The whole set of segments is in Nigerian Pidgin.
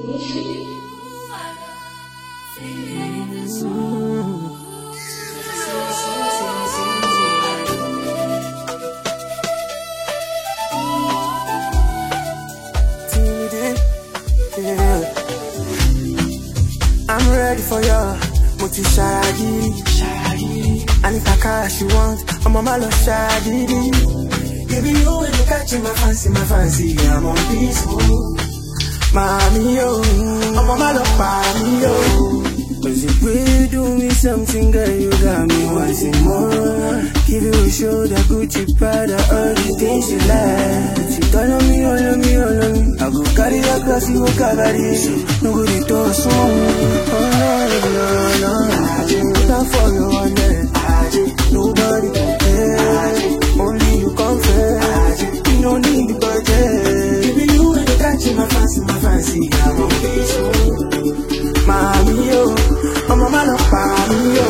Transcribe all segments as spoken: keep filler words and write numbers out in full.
I'm ready for ya, Moti Shaggy. And if I cash you want, I'm on my love Shaggy. Baby, you when you catching my fancy, my fancy, I'm on peaceful. Mommy, yo, I'm on my love, mommy, yo. Cause if you do me something, girl, you got me wanting more. Give you a show that Gucci, Prada, all the things you like. But you don't know me, all of me, all of me. I go carry your glass, you go cover this. Nobody does so. Oh no, no, no, no. Not for your one day. Nobody compares. Only you confess. You don't need the budget. Baby, you when you catching my fancy, my fancy, I'm on peaceful. Mommy, yo, I'm on my love, mommy, yo.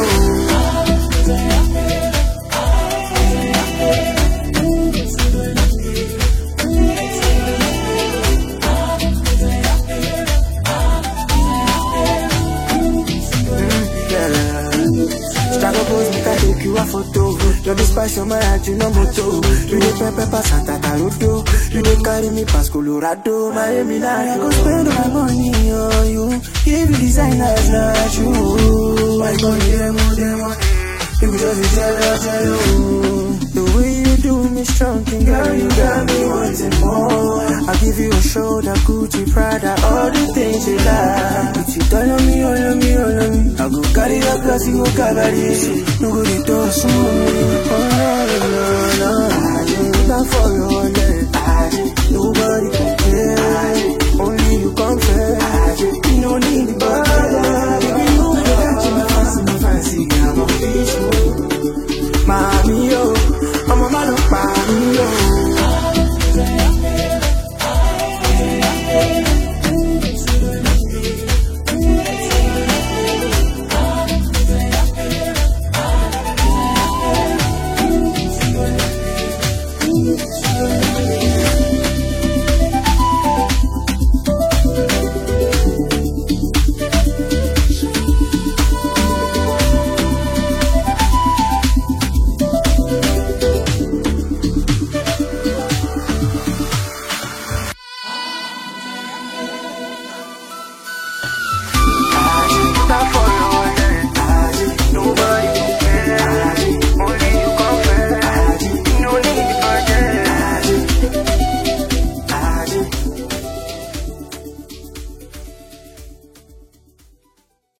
You a photo, you're the spice of my heart, you know moto. You the pepper pass Santa Carudo. You the carry me past Colorado, Miami, I go spend all my money on you. Give you designers like you. I go them all, them all. You just be jealous, tell you. The way you do me strong, thing, girl, you got me wanting more. I'll give you a show that Gucci, Prada, all the things you like. But you don't know me, all of me, all of me. I go carry your glass, you go cover this. Nobody does so. Oh no, no, no. Not for your one day. Nobody compares. Only you come